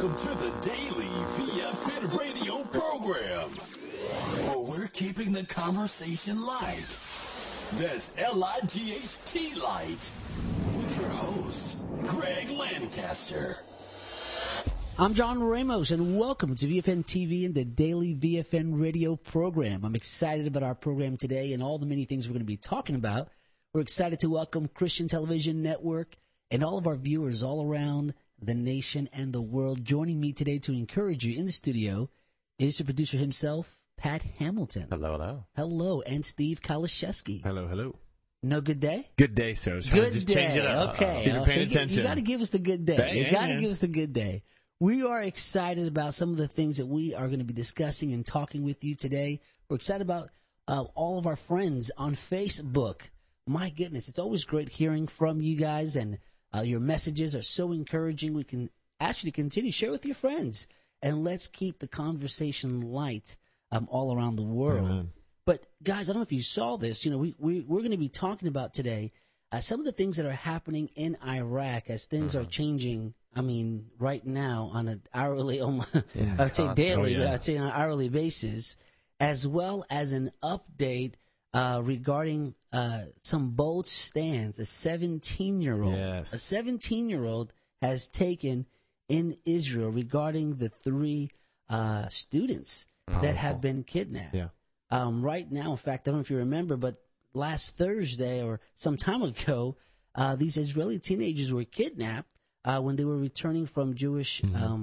Welcome to the Daily VFN radio program, where we're keeping the conversation light. That's L-I-G-H-T light, with your host, Greg Lancaster. I'm John Ramos, and welcome to VFN TV and the Daily VFN radio program. I'm excited about our program today and all the many things we're going to be talking about. We're excited to welcome Christian Television Network and all of our viewers all around the nation and the world. Joining me today to encourage you in the studio is the producer himself, Pat Hamilton. Hello, hello. Hello, and Steve Kaliszewski. Hello, hello. No good day? Good day, sir. Good day. Change it up. Okay. If you're paying attention. You got to give us the good day. You got to give us the good day. We are excited about some of the things that we are going to be discussing and talking with you today. We're excited about all of our friends on Facebook. My goodness, it's always great hearing from you guys, and your messages are so encouraging. We can actually continue to share with your friends, and let's keep the conversation light all around the world. Amen. But, guys, I don't know if you saw this. You know, we're going to be talking about today some of the things that are happening in Iraq as things are changing. I mean, right now on an hourly, I would say daily, but I'd say on an hourly basis, as well as an update regarding some bold stands a 17-year-old has taken in Israel regarding the three students that have been kidnapped. Yeah. Right now, in fact, I don't know if you remember, but last Thursday or some time ago, these Israeli teenagers were kidnapped when they were returning from Jewish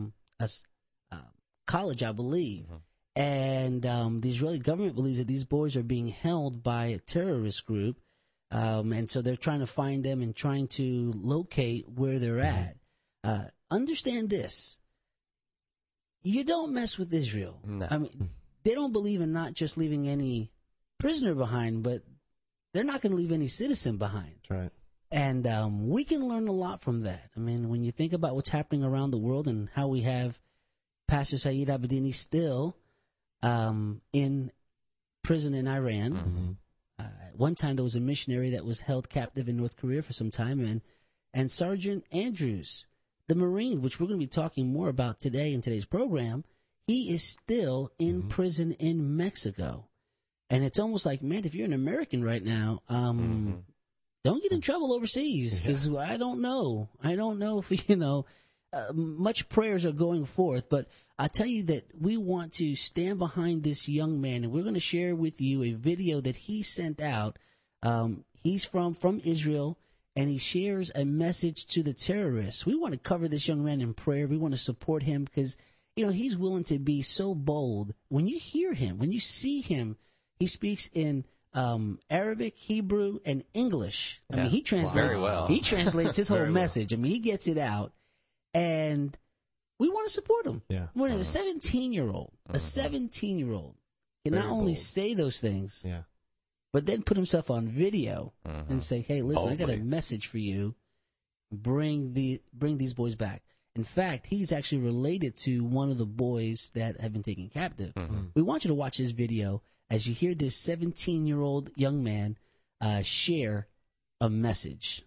college, I believe. And the Israeli government believes that these boys are being held by a terrorist group. And so they're trying to find them and trying to locate where they're at. Understand this. You don't mess with Israel. No. I mean, they don't believe in not just leaving any prisoner behind, but they're not going to leave any citizen behind. That's right. And we can learn a lot from that. I mean, when you think about what's happening around the world and how we have Pastor Saeed Abedini still in prison in Iran. At one time, there was a missionary that was held captive in North Korea for some time. And Sergeant Andrews, the Marine, which we're going to be talking more about today in today's program, he is still in prison in Mexico. And it's almost like, man, if you're an American right now, don't get in trouble overseas, because I don't know. I don't know if, much prayers are going forth, but I tell you that we want to stand behind this young man, and we're going to share with you a video that he sent out. He's from Israel, and he shares a message to the terrorists. We want to cover this young man in prayer. We want to support him because, he's willing to be so bold. When you hear him, when you see him, he speaks in Arabic, Hebrew, and English. I mean, he translates very well. He translates his whole Very well. message. I mean, he gets it out, and we want to support him. Yeah. When a 17-year-old, can not only say those things, but then put himself on video and say, "Hey, listen, I got a message for you. Bring these boys back." In fact, he's actually related to one of the boys that have been taken captive. We want you to watch this video as you hear this 17-year-old young man share a message.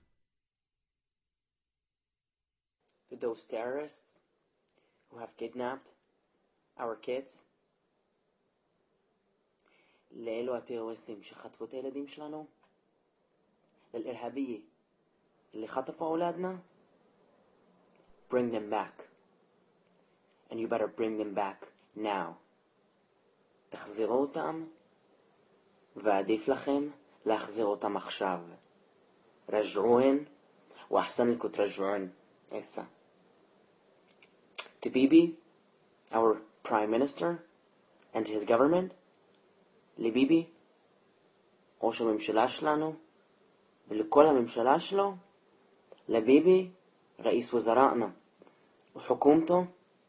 For those terrorists who have kidnapped our kids, לאלו הטרוריסטים שחטפו את הילדים שלנו, ללإרهابية اللي خطفوا أولادنا, bring them back. And you better bring them back now. תחזירו אותם, ועדיף לכם להחזיר אותם עכשיו. רجعוהן, وأحسن لكم ترجعون إسا. To Bibi, our Prime Minister, and his government, לביבי, ראש הממשלה שלנו, ולכל הממשלה שלו, לביבי, رئيس وزرائنا, وحكومته,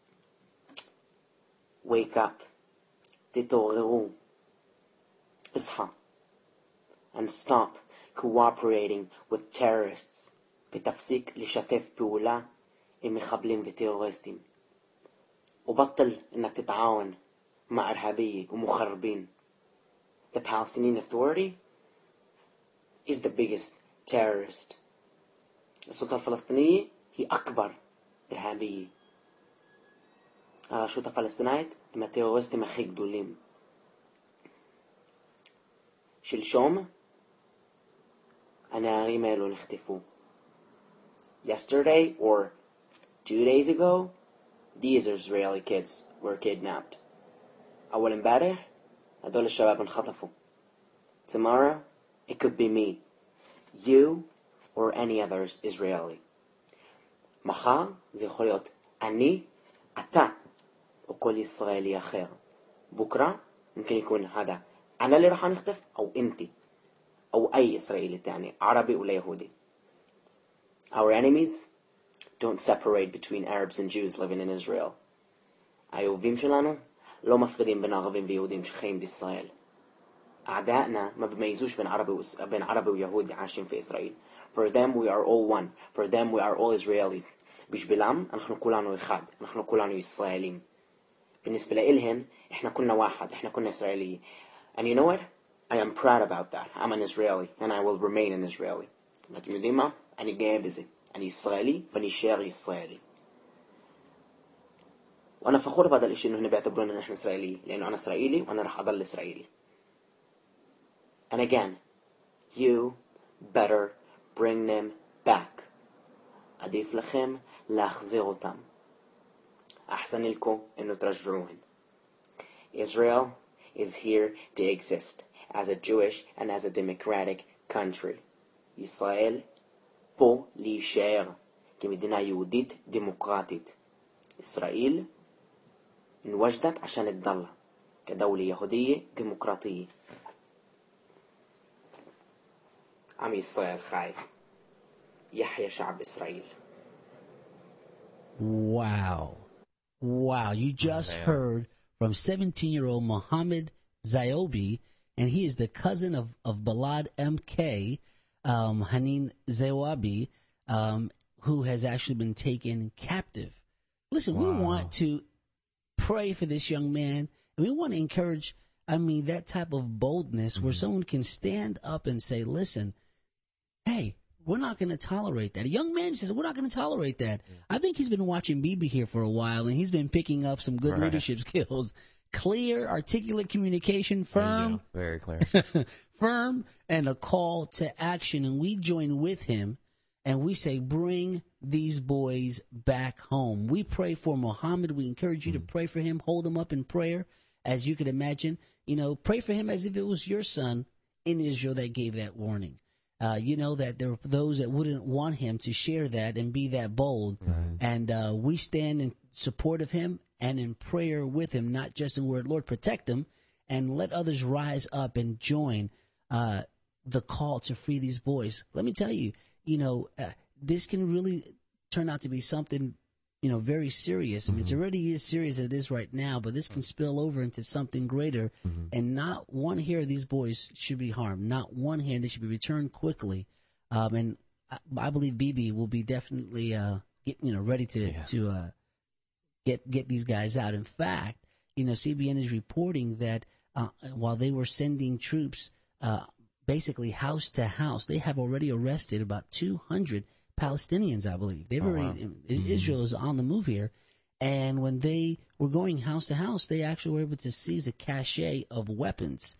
wake up, تتوغروا, اصحى, and stop cooperating with terrorists, ותפסיק לשתף פעולה עם מחבלים וטרוריסטים. وبطل انك تتعاون مع إرهابية ومخربين. The Palestinian Authority is the biggest terrorist. السلطة الفلسطينية هي أكبر إرهابية. הרשות הפלסטינאית הם הטרוריסטים הכי גדולים. שלשום, הנערים האלו נחטפו. Yesterday, or 2 days ago, these Israeli kids were kidnapped. أول امبارح, هدول الشباب انخطفوا. Tomorrow, it could be me, you, or any other Israeli. מחר, זה יכול להיות אני, אתה, או כל ישראלי אחר. בוקרה, ممكن يكون هذا أنا اللي راح نخطف أو أنتي أو أي إسرائيلي تاني عربي ولا يهودي. Our enemies don't separate between Arabs and Jews living in Israel. האויבים שלנו לא מפרידים בין ערבים ויהודים שחיים בישראל. أعدائنا ما بميزوش بين عربي ويهودي عايشين في إسرائيل. For them we are all one. For them we are all Israelis. בשבילם אנחנו كلنا אחד. אנחנו كلنا يسرائيليين. بالنسبة لإلهن إحنا كلنا واحد. إحنا كلنا إسرائيليين. And you know what? I am proud about that. I'm an Israeli and I will remain an Israeli. ואתם יודעים מה? אני גאה בזה. אני ישראלי ואני شاعر يسرائيلي. وأنا فخور بهذا الشيء إنه هنا بيعتبرون إن إحنا إسرائيلي لأنه أنا إسرائيلي وأنا راح أضل إسرائيلي. And again, you better bring them back. عديف لكم להחזיר אותם. أحسن لكم إنه ترجعوهن. Israel is here to exist as a Jewish and as a democratic country. ישראל פה להישאר כמדינה יהודית דמוקרטית. ישראל انوجدت عشان تضل كدولة يهودية ديمقراطية. عم إسرائيل خاي. يحيى شعب إسرائيل. Wow. Wow. You just heard from 17-year-old Mohammed Zayobi, and he is the cousin of Balad MK, Hanin Zawabi, who has actually been taken captive. Listen, we want to pray for this young man, and we want to encourage, that type of boldness where someone can stand up and say, listen, hey, we're not going to tolerate that. A young man says, we're not going to tolerate that. I think he's been watching Bibi here for a while, and he's been picking up some good leadership skills. Clear, articulate communication, firm. Very clear. Firm, and a call to action. And we join with him, and we say, bring these boys back home. We pray for Muhammad. We encourage you to pray for him. Hold him up in prayer, as you could imagine. Pray for him as if it was your son in Israel that gave that warning. That there are those that wouldn't want him to share that and be that bold. Right. And we stand in support of him and in prayer with him, not just in word, Lord, protect him, and let others rise up and join the call to free these boys. Let me tell you, this can really turn out to be something, very serious. It already is serious as it is right now, but this can spill over into something greater. And not one hair of these boys should be harmed. Not one hair. They should be returned quickly. And I believe Bibi will be definitely, ready to get these guys out. In fact, CBN is reporting that while they were sending troops, basically house to house, they have already arrested about 200 Palestinians, I believe. They've already, Israel is on the move here. And when they were going house to house, they actually were able to seize a cache of weapons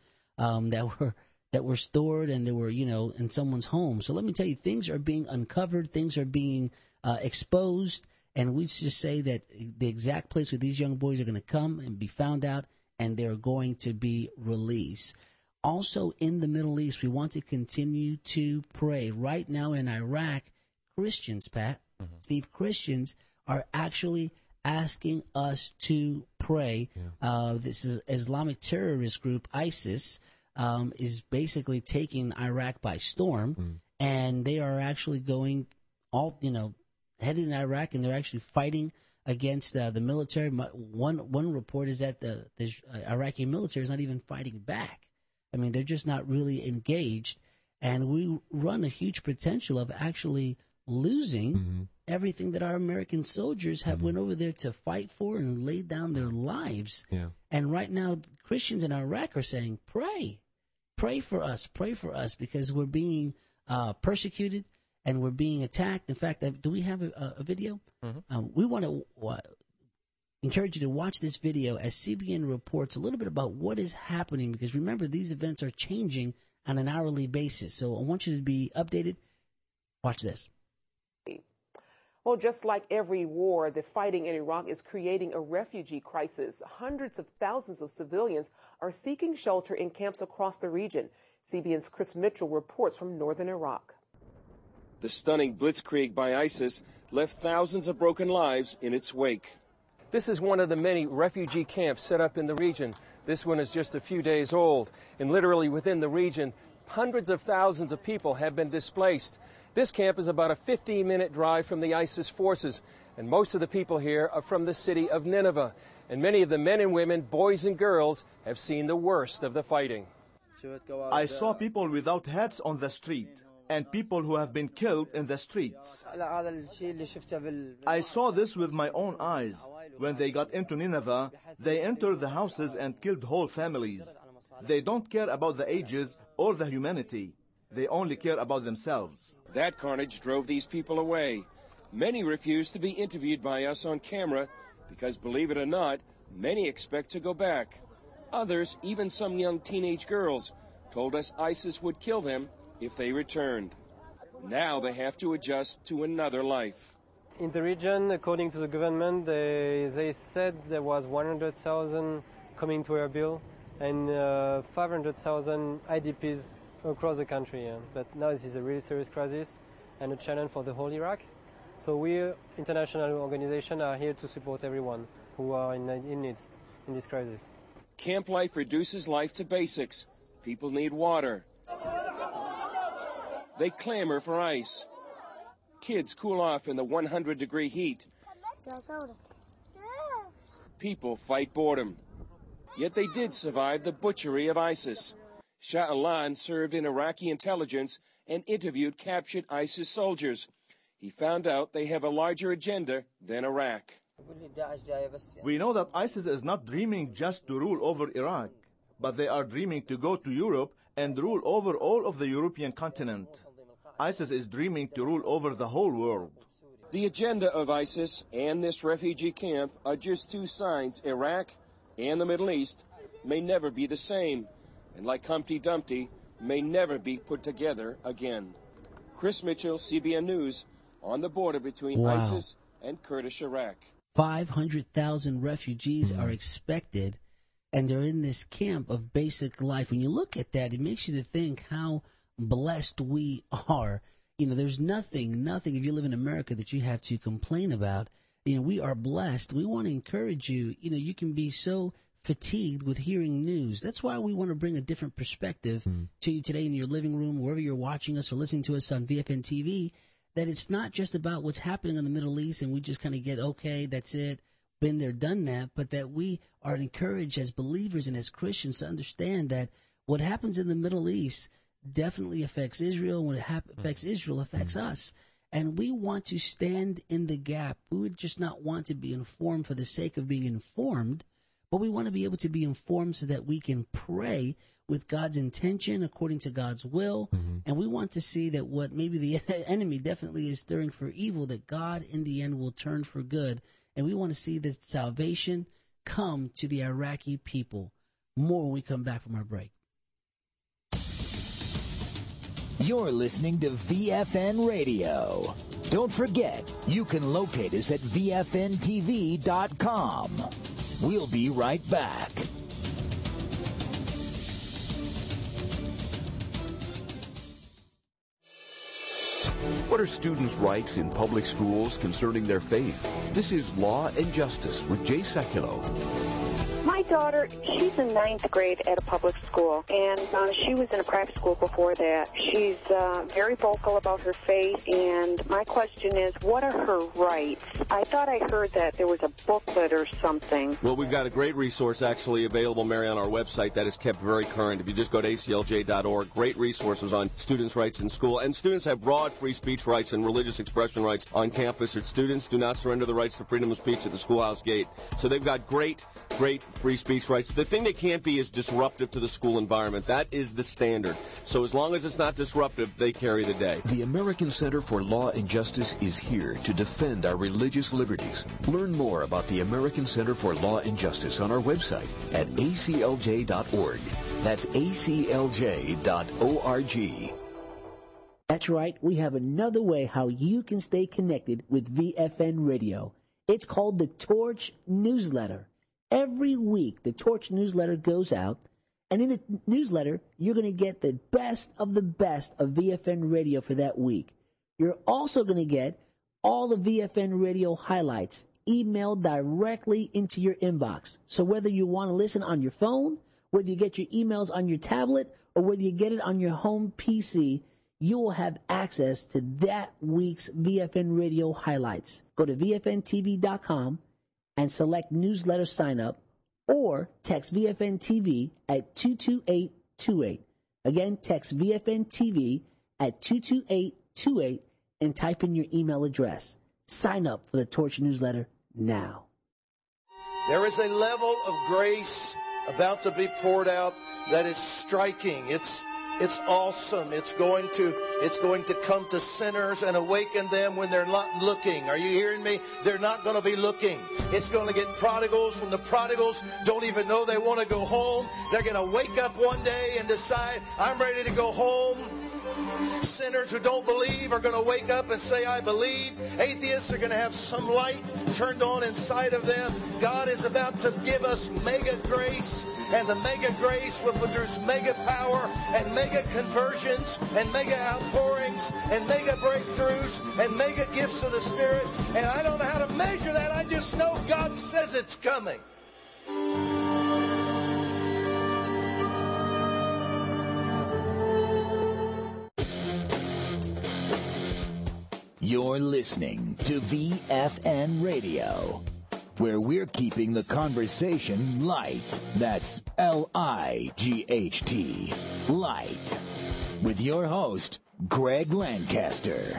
that were stored, and they were, in someone's home. So let me tell you, things are being uncovered, things are being exposed, and we just say that the exact place where these young boys are going to come and be found out, and they're going to be released. Also in the Middle East, we want to continue to pray. Right now in Iraq, Christians, Pat, Steve, Christians are actually asking us to pray. This is Islamic terrorist group ISIS is basically taking Iraq by storm, and they are actually going headed in Iraq, and they're actually fighting against the military. One report is that the Iraqi military is not even fighting back. They're just not really engaged, and we run a huge potential of actually losing everything that our American soldiers have went over there to fight for and laid down their lives. And right now, Christians in Iraq are saying, pray for us, because we're being persecuted and we're being attacked. In fact, do we have a video? We want to encourage you to watch this video as CBN reports a little bit about what is happening, because remember, these events are changing on an hourly basis. So I want you to be updated. Watch this. Well, just like every war, the fighting in Iraq is creating a refugee crisis. Hundreds of thousands of civilians are seeking shelter in camps across the region. CBN's Chris Mitchell reports from northern Iraq. The stunning blitzkrieg by ISIS left thousands of broken lives in its wake. This is one of the many refugee camps set up in the region. This one is just a few days old, and literally within the region, hundreds of thousands of people have been displaced. This camp is about a 15-minute drive from the ISIS forces, and most of the people here are from the city of Nineveh. And many of the men and women, boys and girls, have seen the worst of the fighting. I saw people without hats on the street and people who have been killed in the streets. I saw this with my own eyes. When they got into Nineveh, they entered the houses and killed whole families. They don't care about the ages or the humanity. They only care about themselves. That carnage drove these people away. Many refused to be interviewed by us on camera because, believe it or not, many expect to go back. Others, even some young teenage girls, told us ISIS would kill them if they returned. Now they have to adjust to another life. In the region, according to the government, they said there was 100,000 coming to Erbil and 500,000 IDPs across the country. Yeah. But now this is a really serious crisis and a challenge for the whole Iraq. So we, international organizations, are here to support everyone who are in need in this crisis. Camp life reduces life to basics. People need water. They clamor for ice. Kids cool off in the 100-degree heat. People fight boredom. Yet they did survive the butchery of ISIS. Shah Alan served in Iraqi intelligence and interviewed captured ISIS soldiers. He found out they have a larger agenda than Iraq. We know that ISIS is not dreaming just to rule over Iraq, but they are dreaming to go to Europe and rule over all of the European continent. ISIS is dreaming to rule over the whole world. The agenda of ISIS and this refugee camp are just two signs Iraq and the Middle East may never be the same, and like Humpty Dumpty, may never be put together again. Chris Mitchell, CBN News, on the border between ISIS and Kurdish Iraq. 500,000 refugees are expected, and they're in this camp of basic life. When you look at that, it makes you to think how blessed we are. You know, there's nothing, if you live in America, that you have to complain about. You know, we are blessed. We want to encourage you. You know, you can be so fatigued with hearing news. That's why we want to bring a different perspective to you today in your living room, wherever you're watching us or listening to us on VFN TV, that it's not just about what's happening in the Middle East and we just kind of get, okay, that's it, been there, done that, but that we are encouraged as believers and as Christians to understand that what happens in the Middle East definitely affects Israel. When it affects Israel, affects us. And we want to stand in the gap. We would just not want to be informed for the sake of being informed, but we want to be able to be informed so that we can pray with God's intention according to God's will. And we want to see that what maybe the enemy definitely is stirring for evil, that God in the end will turn for good. And we want to see that salvation come to the Iraqi people. More when we come back from our break. You're listening to VFN Radio. Don't forget, you can locate us at VFNTV.com. We'll be right back. What are students' rights in public schools concerning their faith? This is Law and Justice with Jay Sekulow. My daughter, she's in 9th grade at a public school, and she was in a private school before that. She's very vocal about her faith, and my question is, what are her rights? I thought I heard that there was a booklet or something. Well, we've got a great resource actually available, Mary, on our website that is kept very current. If you just go to aclj.org, great resources on students' rights in school. And students have broad free speech rights and religious expression rights on campus. Students do not surrender the rights to freedom of speech at the schoolhouse gate. So they've got great great free speech rights. The thing they can't be is disruptive to the school environment. That is the standard. So as long as it's not disruptive, they carry the day. The American Center for Law and Justice is here to defend our religious liberties. Learn more about the American Center for Law and Justice on our website at aclj.org. That's aclj.org. That's right. We have another way how you can stay connected with VFN Radio. It's called the Torch Newsletter. Every week, the Torch Newsletter goes out, and in the newsletter, you're going to get the best of VFN Radio for that week. You're also going to get all the VFN Radio highlights emailed directly into your inbox. So whether you want to listen on your phone, whether you get your emails on your tablet, or whether you get it on your home PC, you will have access to that week's VFN Radio highlights. Go to VFNTV.com and select newsletter sign up, or text VFN TV at 22828. Again, text VFN TV at 22828 and type in your email address. Sign up for the Torch Newsletter now. There is a level of grace about to be poured out that is striking. It's awesome. It's going to come to sinners and awaken them when they're not looking. Are you hearing me? They're not going to be looking. It's going to get prodigals when the prodigals don't even know they want to go home. They're going to wake up one day and decide, I'm ready to go home. Sinners who don't believe are going to wake up and say, I believe. Atheists are going to have some light turned on inside of them. God is about to give us mega grace, and the mega grace will produce mega power and mega conversions and mega outpourings and mega breakthroughs and mega gifts of the Spirit. And I don't know how to measure that. I just know God says it's coming. You're listening to VFN Radio, where we're keeping the conversation light. That's L-I-G-H-T, light. With your host, Greg Lancaster.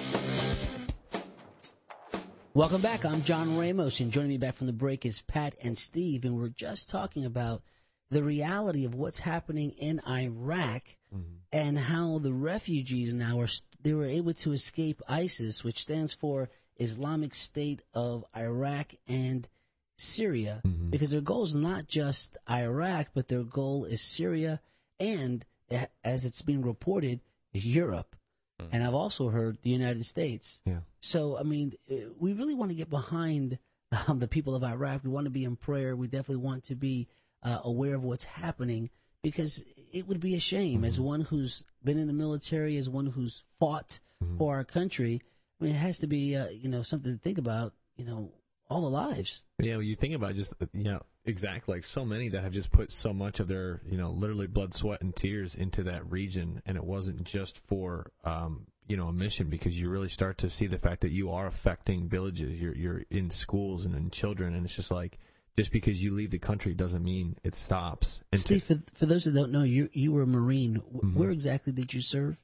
Welcome back. I'm John Ramos, and joining me back from the break is Pat and Steve, and we're just talking about the reality of what's happening in Iraq and how the refugees now they were able to escape ISIS, which stands for Islamic State of Iraq and Syria, because their goal is not just Iraq, but their goal is Syria and, as it's being reported, Europe. And I've also heard the United States. Yeah. So, I mean, we really want to get behind the people of Iraq. We want to be in prayer. We definitely want to be aware of what's happening, because it would be a shame, as one who's been in the military, as one who's fought for our country. I mean, it has to be, something to think about, all the lives. Yeah, well, you think about just, exactly, like so many that have just put so much of their, literally blood, sweat, and tears into that region, and it wasn't just for, a mission, because you really start to see the fact that you are affecting villages. You're in schools and in children, and it's just like, just because you leave the country doesn't mean it stops. And Steve, for those that don't know, you were a Marine. Where exactly did you serve?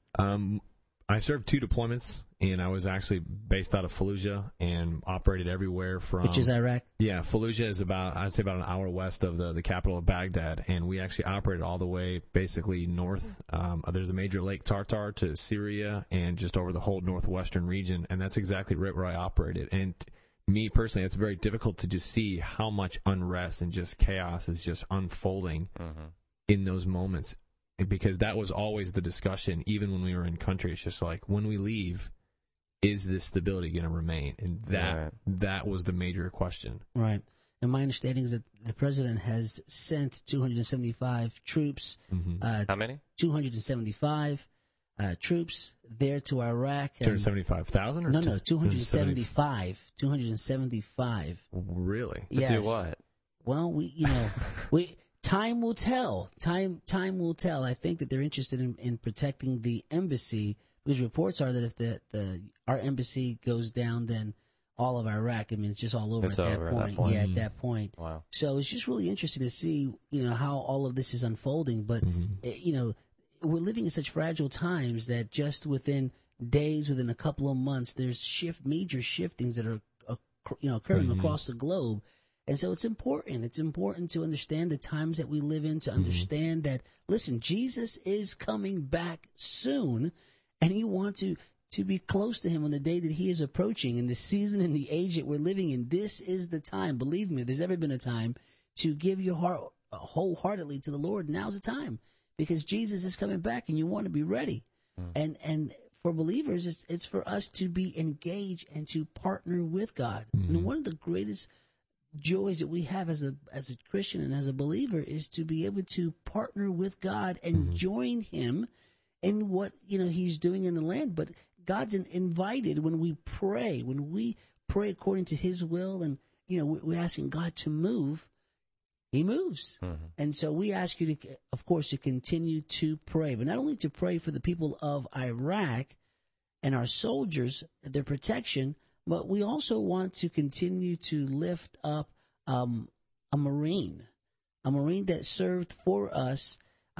I served 2 deployments, and I was actually based out of Fallujah and operated everywhere from... Which is Iraq? Yeah, Fallujah is I'd say about an hour west of the capital of Baghdad, and we actually operated all the way basically north. There's a major Lake Tartar to Syria and just over the whole northwestern region, and that's exactly right where I operated. And me personally, it's very difficult to just see how much unrest and just chaos is just unfolding in those moments, because that was always the discussion, even when we were in country. It's just like, when we leave, is this stability going to remain? And that was the major question. Right. And my understanding is that the president has sent 275 troops. How many? 275 troops there to Iraq. 275,000? No, 275. 275. Really? Yes. To do what? Well, time will tell. Time will tell. I think that they're interested in protecting the embassy, because reports are that if our embassy goes down, then all of Iraq, I mean, it's just all over, at that point. Yeah, at that point. Wow. So it's just really interesting to see, how all of this is unfolding. But, we're living in such fragile times that just within days, within a couple of months, there's major shiftings that are, occurring across the globe. And so it's important. It's important to understand the times that we live in, to understand that, listen, Jesus is coming back soon, and you want to be close to him on the day that he is approaching. In the season and the age that we're living in, this is the time. Believe me, if there's ever been a time to give your heart wholeheartedly to the Lord, now's the time, because Jesus is coming back, and you want to be ready. And for believers, it's for us to be engaged and to partner with God. And one of the greatest joys that we have as a Christian and as a believer is to be able to partner with God and join him in what he's doing in the land. But God's invited when we pray according to his will, and we're asking God to move. He moves. And so we ask you to, of course, to continue to pray, but not only to pray for the people of Iraq and our soldiers, their protection, but we also want to continue to lift up a Marine that served for us,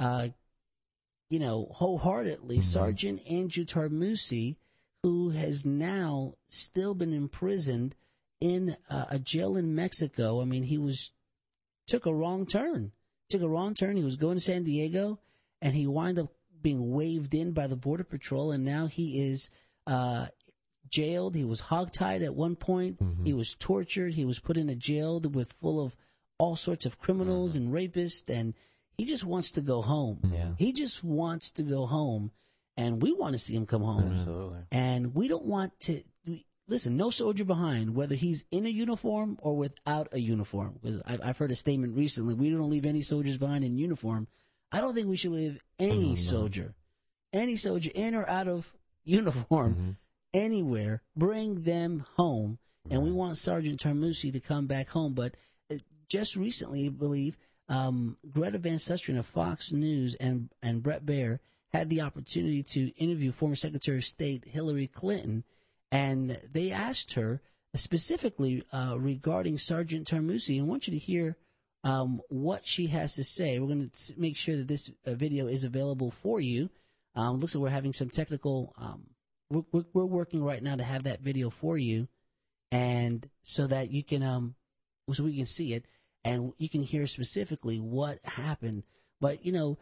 wholeheartedly, Sergeant Andrew Tarmusi, who has now still been imprisoned in a jail in Mexico. I mean, he took a wrong turn. He was going to San Diego, and he wound up being waved in by the Border Patrol, and now he is jailed. He was hogtied at one point. He was tortured. He was put in a jail full of all sorts of criminals and rapists, and he just wants to go home. He just wants to go home, and we want to see him come home. Absolutely. And we don't want to listen. No soldier behind, whether he's in a uniform or without a uniform. Because I've heard a statement recently: we don't leave any soldiers behind in uniform. I don't think we should leave any soldier in or out of uniform. Anywhere, bring them home. And we want Sergeant Tarmusi to come back home. But just recently, I believe, Greta Van Susteren of Fox News and Brett Baier had the opportunity to interview former Secretary of State Hillary Clinton, and they asked her specifically regarding Sergeant Tarmusi. And I want you to hear what she has to say. We're going to make sure that this video is available for you. Looks like we're having some technical we're working right now to have that video for you, and so that you can so we can see it and you can hear specifically what happened. But you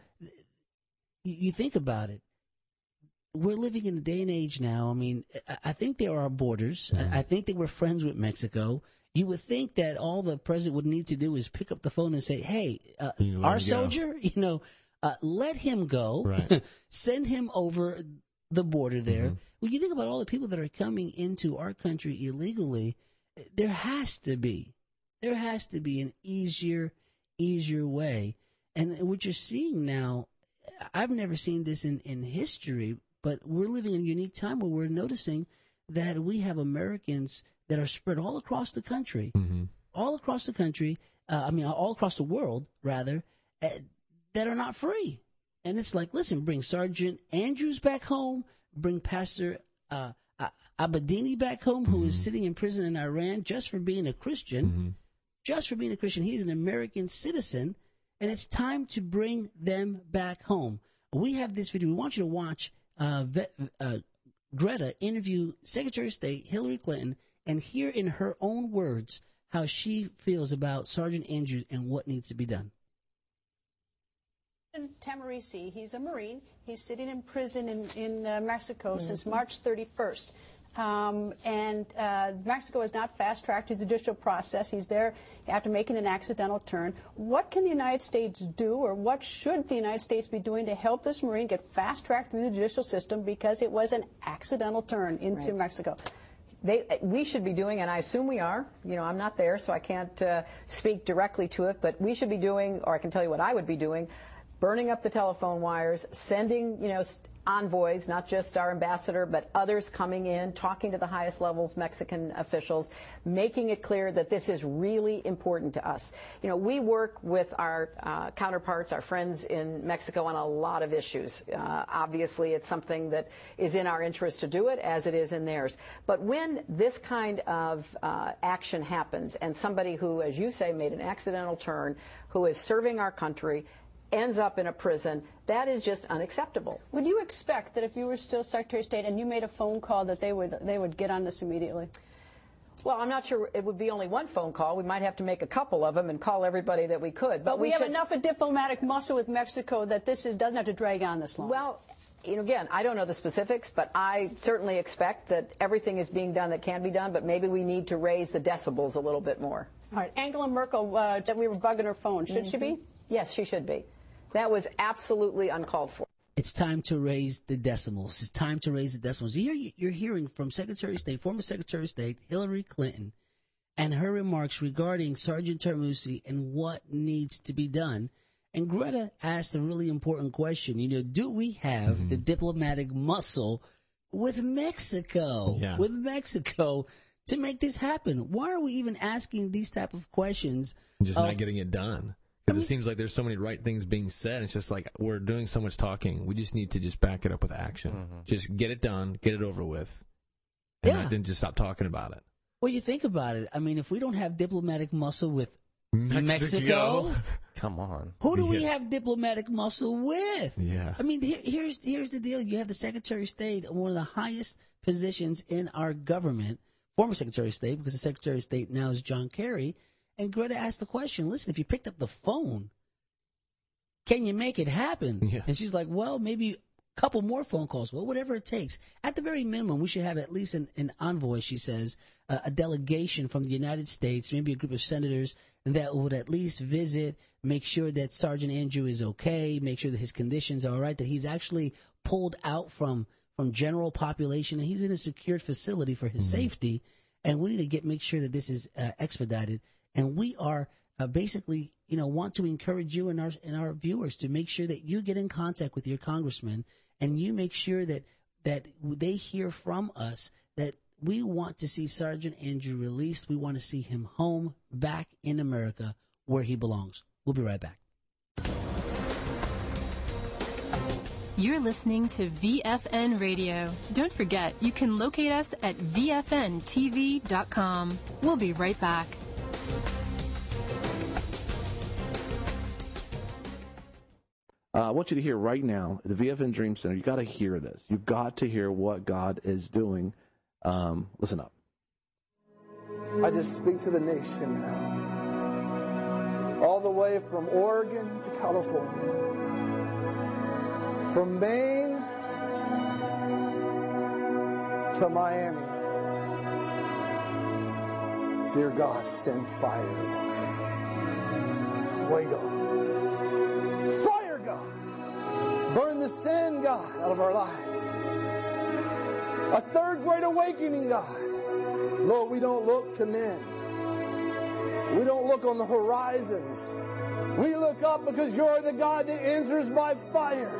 think about it. We're living in a day and age now. I mean, I think there are borders. I think that we're friends with Mexico. You would think that all the president would need to do is pick up the phone and say, "Hey, our soldier, let him go. Right. Send him over the border there." When you think about all the people that are coming into our country illegally, there has to be an easier way. And what you're seeing now, I've never seen this in history, but we're living in a unique time where we're noticing that we have Americans that are spread all across the country, all across the world, rather, that are not free. And it's like, listen, bring Sergeant Andrews back home, bring Pastor Abedini back home, who is sitting in prison in Iran just for being a Christian. Just for being a Christian. He's an American citizen, and it's time to bring them back home. We have this video. We want you to watch Greta interview Secretary of State Hillary Clinton and hear in her own words how she feels about Sergeant Andrews and what needs to be done. Tamarisi, he's a Marine. He's sitting in prison in Mexico since March 31st. Mexico has not fast-tracked the judicial process. He's there after making an accidental turn. What can the United States do, or what should the United States be doing to help this Marine get fast-tracked through the judicial system because it was an accidental turn into Mexico? We should be doing, and I assume we are, I'm not there, so I can't speak directly to it, but we should be doing, or I can tell you what I would be doing, burning up the telephone wires, sending, envoys, not just our ambassador, but others coming in, talking to the highest levels, Mexican officials, making it clear that this is really important to us. We work with our counterparts, our friends in Mexico on a lot of issues. Obviously, it's something that is in our interest to do it, as it is in theirs. But when this kind of action happens, and somebody who, as you say, made an accidental turn, who is serving our country, ends up in a prison, that is just unacceptable. Would you expect that if you were still Secretary of State and you made a phone call that they would get on this immediately? Well, I'm not sure it would be only one phone call. We might have to make a couple of them and call everybody that we could. But we have enough of diplomatic muscle with Mexico that doesn't have to drag on this long. Well, again, I don't know the specifics, but I certainly expect that everything is being done that can be done, but maybe we need to raise the decibels a little bit more. All right, Angela Merkel, that we were bugging her phone. Should she be? Yes, she should be. That was absolutely uncalled for. It's time to raise the decimals. It's time to raise the decimals. You're hearing from former Secretary of State Hillary Clinton, and her remarks regarding Sergeant Termusi and what needs to be done. And Greta asked a really important question. Do we have the diplomatic muscle with Mexico? Yeah. With Mexico to make this happen? Why are we even asking these type of questions? Just not getting it done. Because it seems like there's so many right things being said. It's just like we're doing so much talking. We just need to just back it up with action. Just get it done, get it over with, and then just stop talking about it. Well, you think about it. I mean, if we don't have diplomatic muscle with Mexico? Come on. Who do we have diplomatic muscle with? Yeah. I mean, here's the deal. You have the Secretary of State, one of the highest positions in our government, former Secretary of State, because the Secretary of State now is John Kerry. And Greta asked the question, listen, if you picked up the phone, can you make it happen? Yeah. And she's like, well, maybe a couple more phone calls. Well, whatever it takes. At the very minimum, we should have at least an envoy, she says, a delegation from the United States, maybe a group of senators that would at least visit, make sure that Sergeant Andrew is okay, make sure that his conditions are all right, that he's actually pulled out from general population, and he's in a secured facility for his safety. And we need to make sure that this is expedited. And we are basically, want to encourage you and our viewers to make sure that you get in contact with your congressman and you make sure that they hear from us that we want to see Sergeant Andrew released. We want to see him home, back in America, where he belongs. We'll be right back. You're listening to VFN Radio. Don't forget, you can locate us at VFNTV.com. We'll be right back. I want you to hear right now, the VFN Dream Center, you got to hear this. You've got to hear what God is doing. Listen up. I just speak to the nation now. All the way from Oregon to California. From Maine to Miami. Dear God, send fire. Fuego. Fire, God. Burn the sin, God, out of our lives. A third great awakening, God. Lord, we don't look to men. We don't look on the horizons. We look up because you're the God that answers by fire.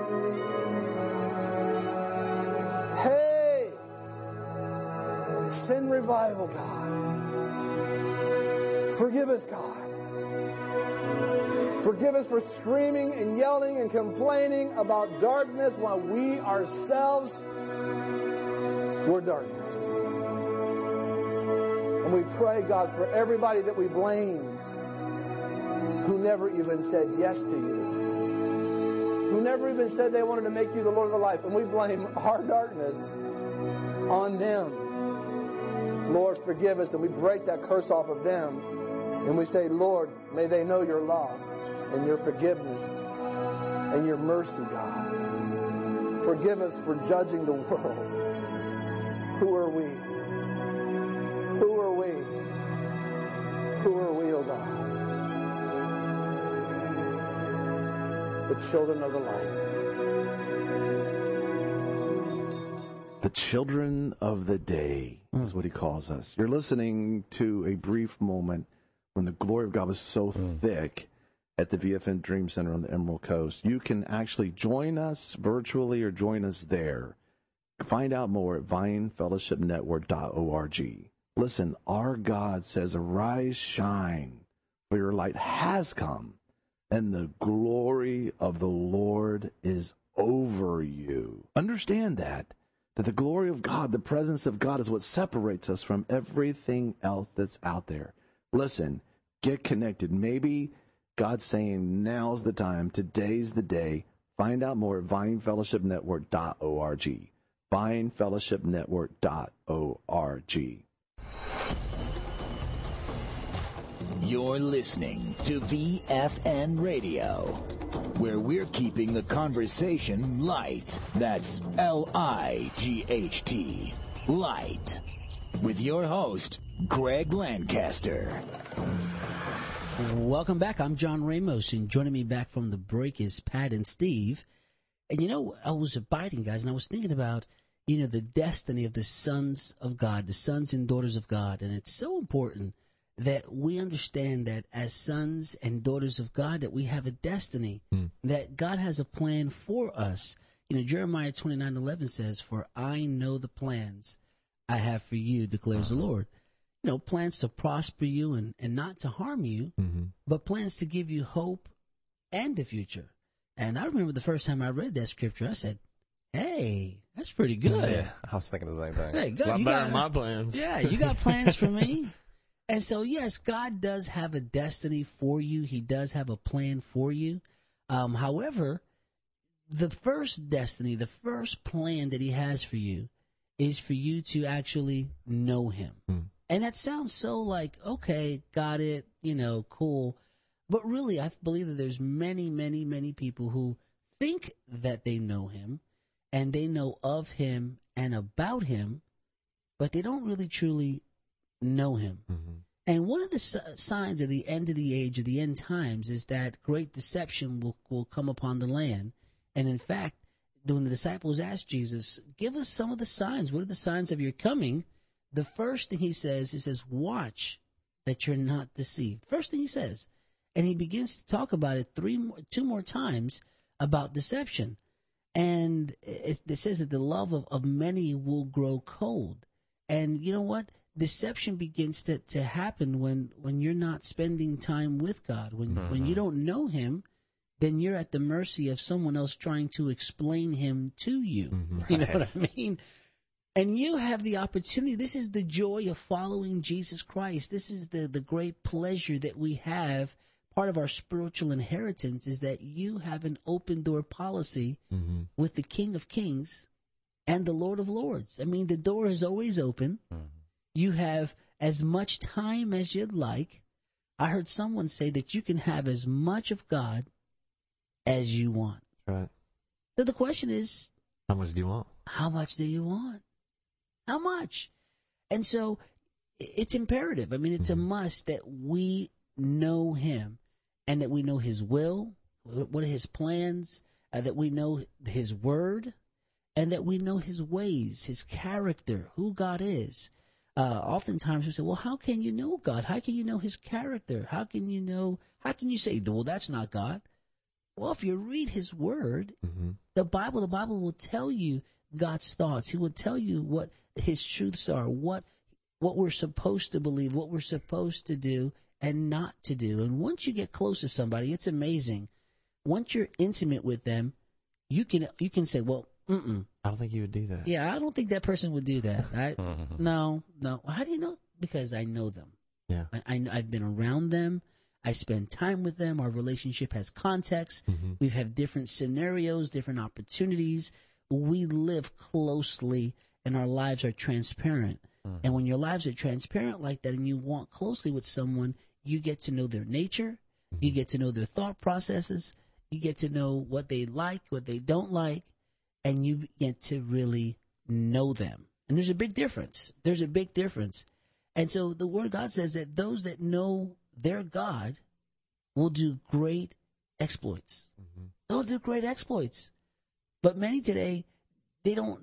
Hey, send revival, God. Forgive us, God. Forgive us for screaming and yelling and complaining about darkness while we ourselves were darkness. And we pray, God, for everybody that we blamed who never even said yes to you, who never even said they wanted to make you the Lord of their life. And we blame our darkness on them. Lord, forgive us, and we break that curse off of them. And we say, Lord, may they know your love and your forgiveness and your mercy, God. Forgive us for judging the world. Who are we? Who are we? Who are we, oh God? The children of the light. The children of the day is what he calls us. You're listening to a brief moment when the glory of God was so thick at the VFN Dream Center on the Emerald Coast. You can actually join us virtually or join us there. Find out more at vinefellowshipnetwork.org. Listen, our God says, arise, shine, for your light has come, and the glory of the Lord is over you. Understand that the glory of God, the presence of God, is what separates us from everything else that's out there. Listen, get connected. Maybe God's saying now's the time. Today's the day. Find out more at vinefellowshipnetwork.org. vinefellowshipnetwork.org. You're listening to VFN Radio, where we're keeping the conversation light. That's L-I-G-H-T, light. With your host, Greg Lancaster. Welcome back. I'm John Ramos, and joining me back from the break is Pat and Steve. And you know, I was abiding, guys, and I was thinking about, you know, the destiny of the sons of God, the sons and daughters of God. And it's so important that we understand that as sons and daughters of God, that we have a destiny, that God has a plan for us. You know, Jeremiah 29:11 says, "For I know the plans I have for you, declares the Lord." You know, plans to prosper you and not to harm you, but plans to give you hope and a future. And I remember the first time I read that scripture, I said, hey, that's pretty good. Yeah, I was thinking the same thing. Hey, good. A lot better than my plans. Yeah, you got plans for me. And so, yes, God does have a destiny for you. He does have a plan for you. However, the first destiny, the first plan that he has for you is for you to actually know him. And that sounds so like, okay, got it, you know, cool. But really, I believe that there's many, many, many people who think that they know him and they know of him and about him, but they don't really truly know him. And one of the signs of the end of the age, of the end times, is that great deception will come upon the land. And in fact, when the disciples asked Jesus, give us some of the signs. What are the signs of your coming? The first thing he says, watch that you're not deceived. First thing he says. And he begins to talk about it two more times about deception. And it says that the love of many will grow cold. And you know what? Deception begins to happen when you're not spending time with God. When you don't know him, then you're at the mercy of someone else trying to explain him to you. You know what I mean? And you have the opportunity. This is the joy of following Jesus Christ. This is the great pleasure that we have. Part of our spiritual inheritance is that you have an open door policy with the King of Kings and the Lord of Lords. I mean, the door is always open. You have as much time as you'd like. I heard someone say that you can have as much of God as you want. Right. So the question is, how much do you want? How much do you want? How much? And so it's imperative. I mean, it's a must that we know him and that we know his will, what are his plans, that we know his word, and that we know his ways, his character, who God is. Oftentimes we say, well, how can you know God? How can you know his character? How can you say, well, that's not God? Well, if you read his word, the Bible will tell you God's thoughts. He will tell you what his truths are, what we're supposed to believe, what we're supposed to do and not to do. And once you get close to somebody, it's amazing. Once you're intimate with them, you can say, well, I don't think you would do that. Yeah, I don't think that person would do that. No. How do you know? Because I know them. Yeah. I've been around them. I spend time with them. Our relationship has context. We've had different scenarios, different opportunities. We live closely, and our lives are transparent. And when your lives are transparent like that and you walk closely with someone, you get to know their nature. You get to know their thought processes. You get to know what they like, what they don't like. And you get to really know them. And there's a big difference. There's a big difference. And so the Word of God says that those that know their God will do great exploits. They'll do great exploits. But many today, they don't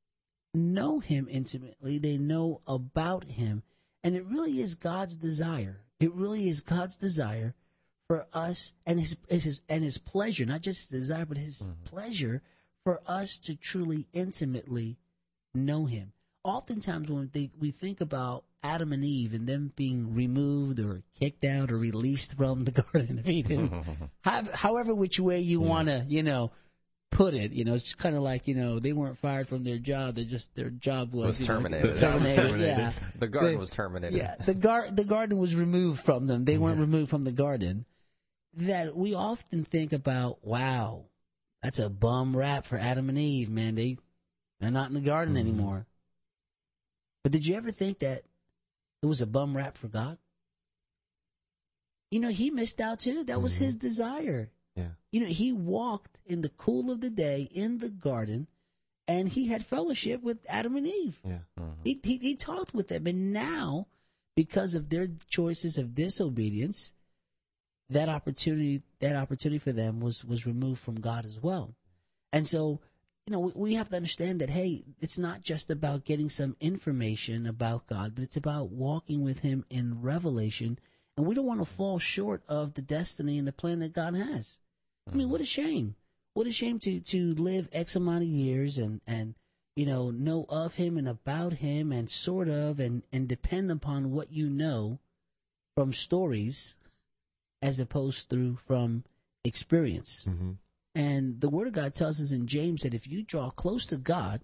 know him intimately. They know about him. And it really is God's desire. It really is God's desire for us and his pleasure, not just his desire, but his pleasure for us to truly intimately know him. Oftentimes when we think about Adam and Eve and them being removed or kicked out or released from the Garden of Eden, however which way you want to, put it, it's kind of like, they weren't fired from their job. Their job was terminated. Yeah. The garden was terminated. Yeah. The garden was removed from them. They weren't removed from the garden. That we often think about, wow, that's a bum rap for Adam and Eve, man. They're not in the garden anymore. But did you ever think that it was a bum rap for God? he missed out too. That was his desire. Yeah. He walked in the cool of the day in the garden, and he had fellowship with Adam and Eve. Yeah. He talked with them, and now, because of their choices of disobedience, that opportunity for them was removed from God as well. And so, we have to understand that, hey, it's not just about getting some information about God, but it's about walking with Him in revelation. And we don't want to fall short of the destiny and the plan that God has. I mean, what a shame. What a shame to live X amount of years and know of Him and about Him and sort of and depend upon what you know from stories as opposed from experience. Mm-hmm. And the Word of God tells us in James that if you draw close to God,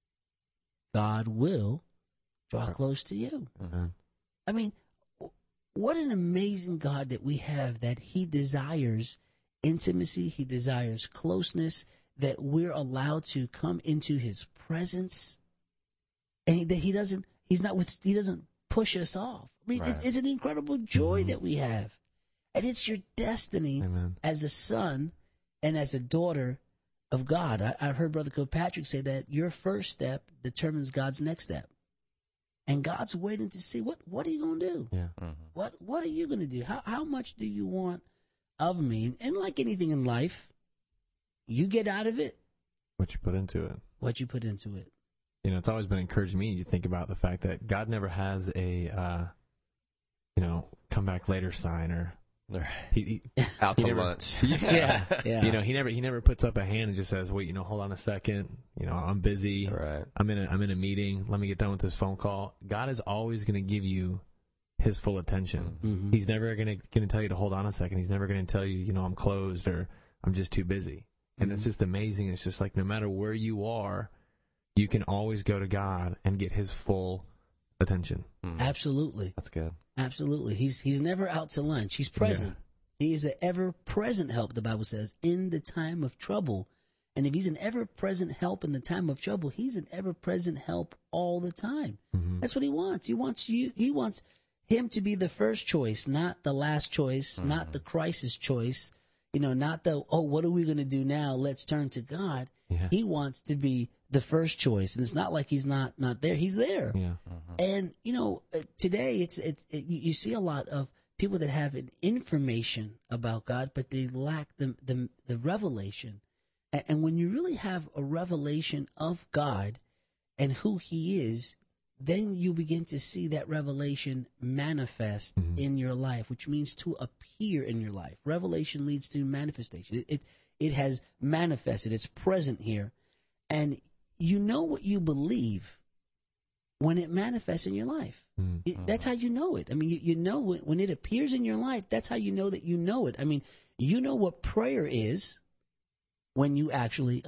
God will draw close to you. Mm-hmm. I mean, what an amazing God that we have, that He desires intimacy, He desires closeness, that we're allowed to come into His presence, and that He doesn't push us off. I mean, it's an incredible joy that we have. And it's your destiny as a son and as a daughter of God. I've heard Brother Kilpatrick say that your first step determines God's next step. And God's waiting to see, what are you going to do? Yeah. What are you going to do? How much do you want of me? And like anything in life, you get out of it what you put into it. What you put into it. It's always been encouraging me to think about the fact that God never has a, come back later sign, or he out to never, lunch. Yeah. He never puts up a hand and just says, "Wait, hold on a second. I'm busy. Right. I'm in a meeting. Let me get done with this phone call." God is always going to give you His full attention. Mm-hmm. He's never going to tell you to hold on a second. He's never going to tell you, I'm closed or I'm just too busy. And it's just amazing. It's just like, no matter where you are, you can always go to God and get His full attention. Absolutely. That's good. Absolutely. He's never out to lunch. He's present. Yeah. He is an ever-present help, the Bible says, in the time of trouble. And if He's an ever-present help in the time of trouble, He's an ever-present help all the time. Mm-hmm. That's what He wants. He wants Him to be the first choice, not the last choice, not the crisis choice, not the, what are we going to do now? Let's turn to God. Yeah. He wants to be the first choice. And it's not like He's not there. He's there. Yeah. And, today you see a lot of people that have an information about God, but they lack the revelation. And when you really have a revelation of God and who He is, then you begin to see that revelation manifest in your life, which means to appear in your life. Revelation leads to manifestation. It has manifested. It's present here. And you know what you believe when it manifests in your life. That's how you know it. I mean, you know when it appears in your life, that's how you know that you know it. I mean, you know what prayer is when you actually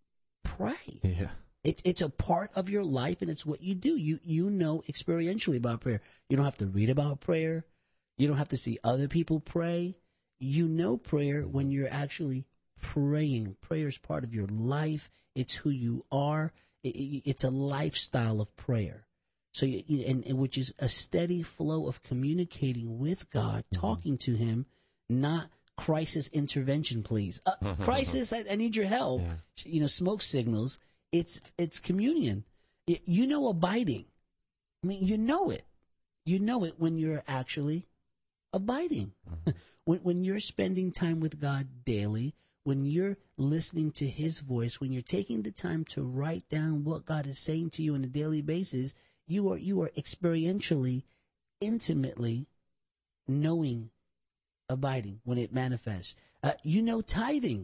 pray. Yeah. It's a part of your life, and it's what you do. You know experientially about prayer. You don't have to read about prayer. You don't have to see other people pray. You know prayer when you're actually praying. Prayer is part of your life. It's who you are. It's a lifestyle of prayer. So, and which is a steady flow of communicating with God, talking to Him, not crisis intervention, please. Crisis, I need your help. Yeah. Smoke signals. It's communion. Abiding. I mean, you know it. You know it when you're actually abiding. When you're spending time with God daily, when you're listening to His voice, when you're taking the time to write down what God is saying to you on a daily basis, you are experientially, intimately knowing abiding when it manifests. Tithing.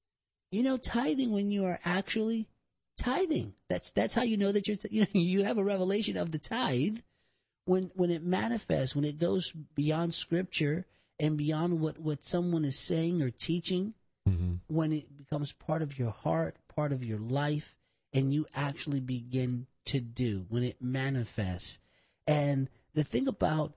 Tithing when you are actually tithing. That's how you know that you have a revelation of the tithe when it manifests, when it goes beyond Scripture and beyond what someone is saying or teaching, when it becomes part of your heart, part of your life, and you actually begin to do, when it manifests. And the thing about,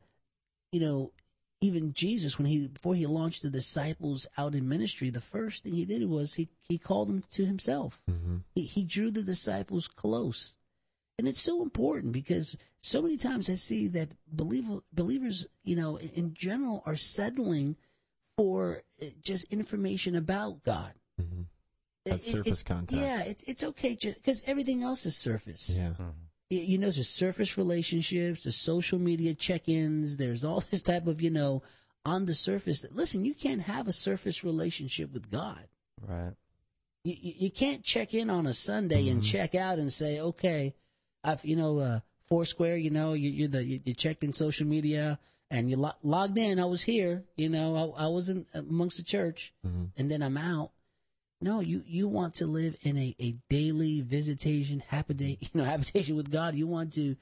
even Jesus, before he launched the disciples out in ministry, the first thing He did was he called them to Himself. He drew the disciples close. And it's so important because so many times I see that believers, in general are settling for just information about God. Mm-hmm. That surface content. Yeah, it's okay just because everything else is surface. Yeah. There's surface relationships, there's social media check-ins, there's all this type of, on the surface. Listen, you can't have a surface relationship with God. Right. You can't check in on a Sunday and check out and say, okay, Foursquare, you checked in social media and you logged in. I was here, I was amongst the church, and then I'm out. No, you want to live in a daily habitation with God. You want to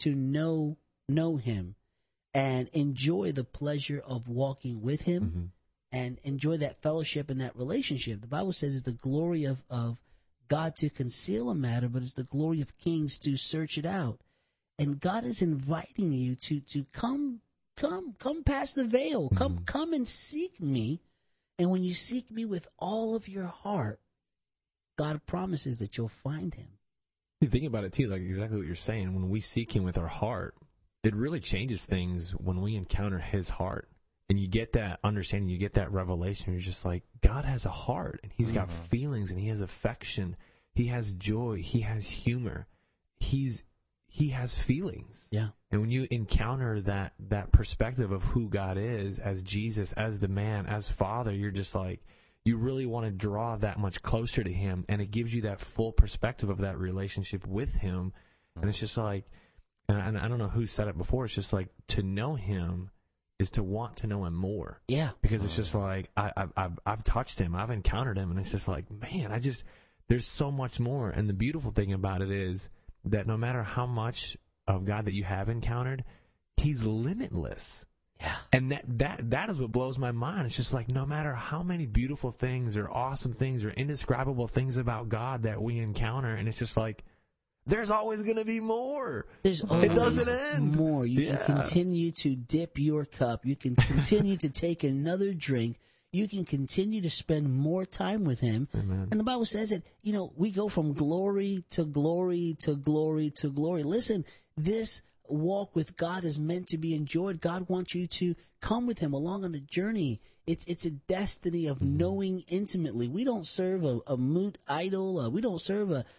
know Him and enjoy the pleasure of walking with Him and enjoy that fellowship and that relationship. The Bible says it's the glory of God to conceal a matter, but it's the glory of kings to search it out. And God is inviting you to come past the veil. Come and seek me. And when you seek me with all of your heart, God promises that you'll find Him. You think about it too, like exactly what you're saying. When we seek Him with our heart, it really changes things when we encounter His heart. And you get that understanding, you get that revelation. You're just like, God has a heart, and He's got feelings, and He has affection. He has joy. He has humor. He has feelings. Yeah. And when you encounter that perspective of who God is, as Jesus, as the man, as Father, you're just like, you really want to draw that much closer to Him, and it gives you that full perspective of that relationship with Him. And it's just like, and I don't know who said it before, it's just like, to know Him is to want to know Him more. Yeah. Because it's just like, I've touched Him, I've encountered Him, and it's just like, man, there's so much more. And the beautiful thing about it is that no matter how much of God that you have encountered, He's limitless. Yeah. And that is what blows my mind. It's just like, no matter how many beautiful things or awesome things or indescribable things about God that we encounter, and it's just like, there's always going to be more. There's always it doesn't end. More. You can continue to dip your cup. You can continue to take another drink. You can continue to spend more time with Him. Amen. And the Bible says that, we go from glory to glory to glory to glory. Listen, this walk with God is meant to be enjoyed. God wants you to come with Him along on a journey. It's a destiny of knowing intimately. We don't serve a mute idol. We don't serve a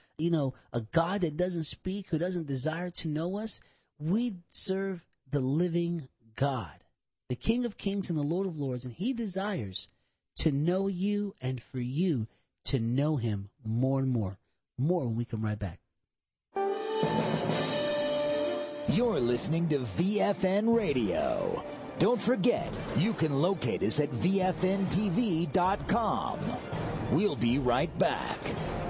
God that doesn't speak, who doesn't desire to know us. We serve the living God, the King of Kings and the Lord of Lords, and He desires to know you and for you to know Him more and more. More when we come right back. You're listening to VFN Radio. Don't forget, you can locate us at VFNTV.com. We'll be right back.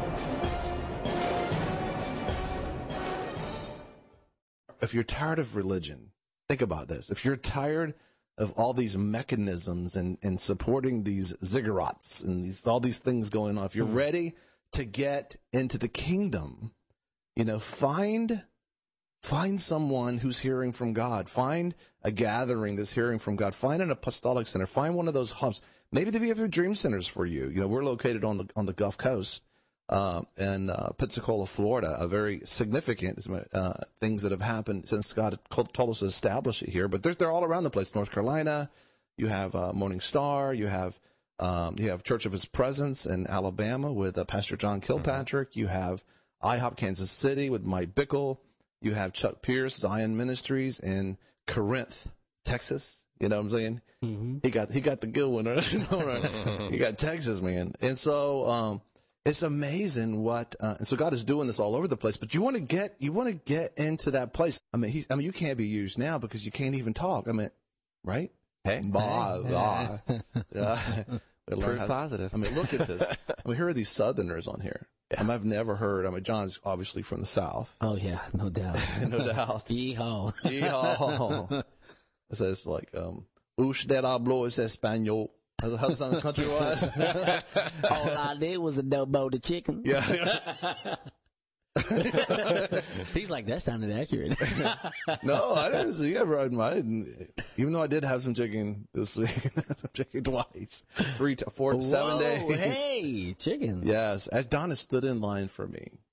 If you're tired of religion, think about this. If you're tired of all these mechanisms and supporting these ziggurats and all these things going on, if you're ready to get into the kingdom, find someone who's hearing from God. Find a gathering that's hearing from God. Find an apostolic center. Find one of those hubs. Maybe they have dream centers for you. We're located on the Gulf Coast. In Pensacola, Florida, a very significant things that have happened since God told us to establish it here. But they're all around the place. North Carolina, you have Morning Star, you have Church of His Presence in Alabama with Pastor John Kilpatrick. You have IHOP Kansas City with Mike Bickle. You have Chuck Pierce, Zion Ministries in Corinth, Texas. You know what I'm saying? Mm-hmm. He got the good one, right? He got Texas, man. And so it's amazing what and so God is doing this all over the place. But you want to get into that place. I mean, you can't be used now because you can't even talk. I mean, right? Hey, Proof positive. I mean, look at this. I mean, here are these Southerners on here. Yeah. I've never heard. I mean, John's obviously from the South. Oh yeah, no doubt. No doubt. Yeehaw. Yeehaw. It says like, "Usted hablo es español." How does it sound country-wise? All I did was adobo the chicken. Yeah. He's like, that sounded accurate. No, I didn't see it. I didn't. Even though I did have some chicken this week, some chicken twice, 3 to 4 to 7 days. Hey, chicken. Yes, as Donna stood in line for me.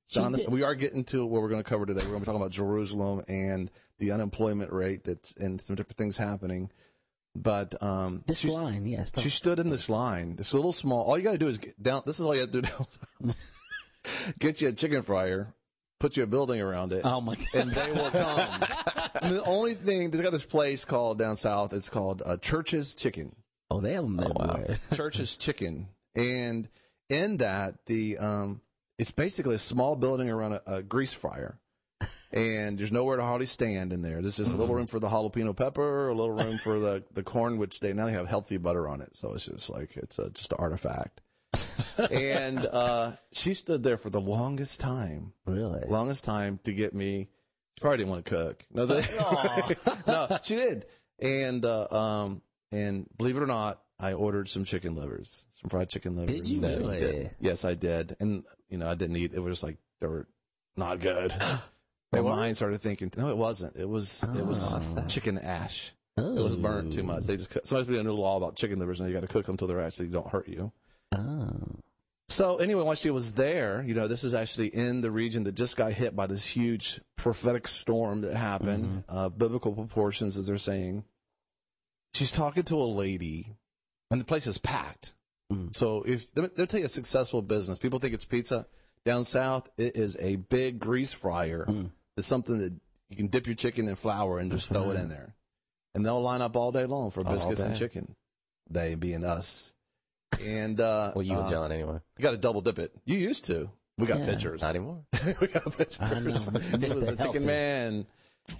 John, we are getting to what we're going to cover today. We're going to be talking about Jerusalem and the unemployment rate and some different things happening. But this line, yes. She stood in this line, this little small. All you got to do is get down. This is all you have to do. Get you a chicken fryer, put you a building around it. Oh my God. And they will come. I mean, the only thing, they got this place called down south. It's called Church's Chicken. Oh, they have them everywhere. Church's Chicken, and in that it's basically a small building around a grease fryer. And there's nowhere to hardly stand in there. There's just a little room for the jalapeno pepper, a little room for the corn, which they now have healthy butter on it. So it's just like, it's just an artifact. And she stood there for the longest time. Really? Longest time to get me. She probably didn't want to cook. No, no, she did. And believe it or not, I ordered some chicken livers, some fried chicken livers. Did you really? Yes, I did. And, I didn't eat. It was like, they were not good. My mind started thinking, no, it wasn't. It was chicken ash. Oh. It was burnt too much. They just sometimes we know a law about chicken livers, and you got to cook them until they actually don't hurt you. Oh. So anyway, once she was there, this is actually in the region that just got hit by this huge prophetic storm that happened, biblical proportions, as they're saying. She's talking to a lady, and the place is packed. So if they'll tell you a successful business, people think it's pizza. Down south, it is a big grease fryer. It's something that you can dip your chicken in flour and just throw it in there. And they'll line up all day long for biscuits and chicken. They being us. And well, you and John anyway. You got to double dip it. You used to. We got pictures. Not anymore. We got pictures. I know. The chicken man.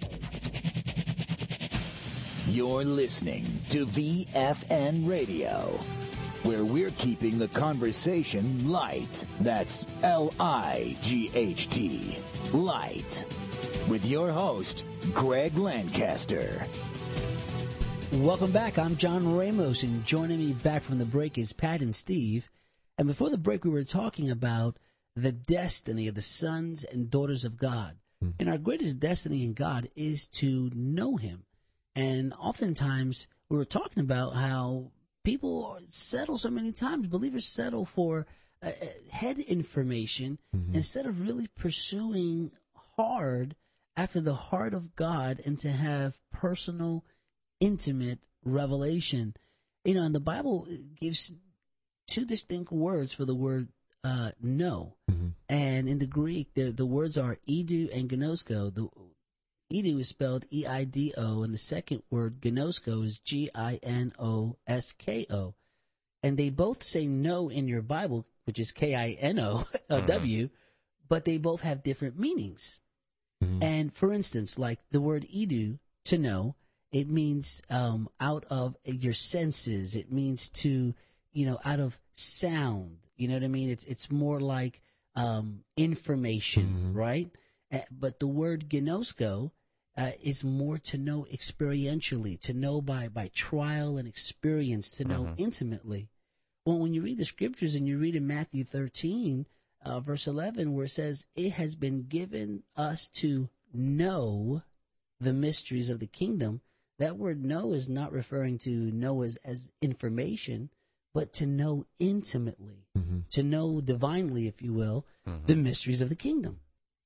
You're listening to VFN Radio, where we're keeping the conversation light. That's L-I-G-H-T, light. With your host, Greg Lancaster. Welcome back. I'm John Ramos, and joining me back from the break is Pat and Steve. And before the break, we were talking about the destiny of the sons and daughters of God. And our greatest destiny in God is to know Him. And oftentimes, we were talking about how people settle so many times, believers settle for head information instead of really pursuing hard after the heart of God and to have personal, intimate revelation. And the Bible gives two distinct words for the word know. And in the Greek, the words are idu and gnosko. The idu is spelled E-I-D-O, and the second word, gnosko, is G-I-N-O-S-K-O. And they both say know in your Bible, which is K-I-N-O-W, but they both have different meanings. And for instance, like the word idu, to know, it means out of your senses. It means to, out of sound. You know what I mean? It's more like information, right? But the word gnosko is more to know experientially, to know by trial and experience, to know intimately. Well, when you read the scriptures and you read in Matthew 13, verse 11, where it says, it has been given us to know the mysteries of the kingdom. That word know is not referring to know as information, but to know intimately, to know divinely, if you will, the mysteries of the kingdom.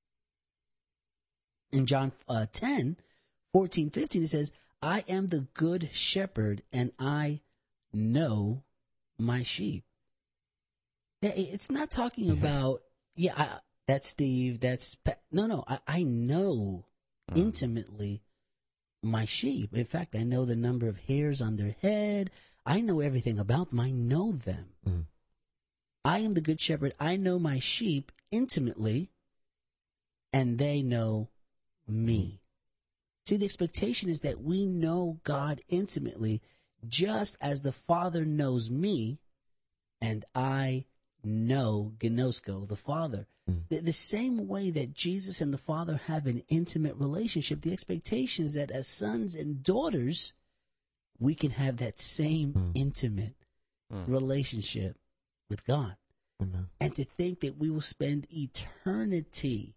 In John 10, 14, 15, it says, I am the good shepherd, and I know my sheep. It's not talking about, that's Steve, that's Pat. No, I know intimately my sheep. In fact, I know the number of hairs on their head. I know everything about them. I know them. I am the good shepherd. I know my sheep intimately, and they know me. See, the expectation is that we know God intimately, just as the Father knows me, and I know Gnosko, the Father. The same way that Jesus and the Father have an intimate relationship, the expectation is that as sons and daughters, we can have that same intimate relationship with God. And to think that we will spend eternity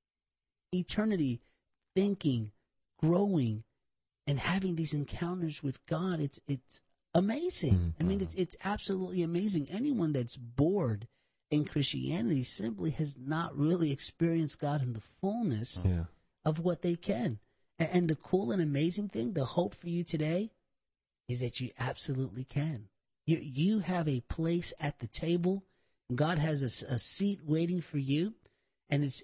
thinking, growing, and having these encounters with God, it's amazing. I mean, it's absolutely amazing. Anyone that's bored in Christianity simply has not really experienced God in the fullness of what they can. And the cool and amazing thing, the hope for you today, is that you absolutely can. You have a place at the table. God has a seat waiting for you, and it's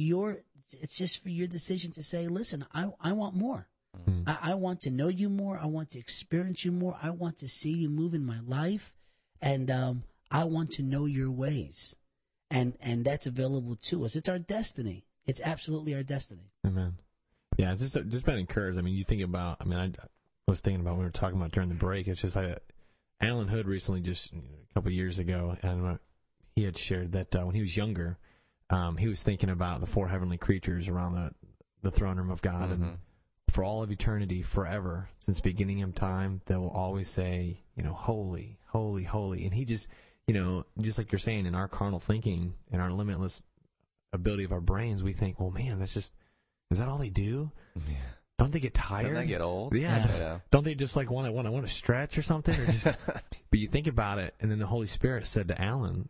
just for your decision to say, listen, I want more. Mm-hmm. I want to know you more. I want to experience you more. I want to see you move in my life, and I want to know your ways. And that's available to us. It's our destiny. It's absolutely our destiny. Amen. Yeah, it's just been encouraged. I mean, you think about, I was thinking about when we were talking about during the break, it's just like Alan Hood recently, just a couple of years ago, and he had shared that when he was younger, he was thinking about the four heavenly creatures around the throne room of God, and for all of eternity, forever, since the beginning of time, they will always say, holy, holy, holy. And he just, just like you're saying, in our carnal thinking, in our limitless ability of our brains, we think, well, man, is that all they do? Yeah. Don't they get tired? Don't they get old? Yeah. Don't they just like want to stretch or something? Or just, but you think about it, and then the Holy Spirit said to Alan,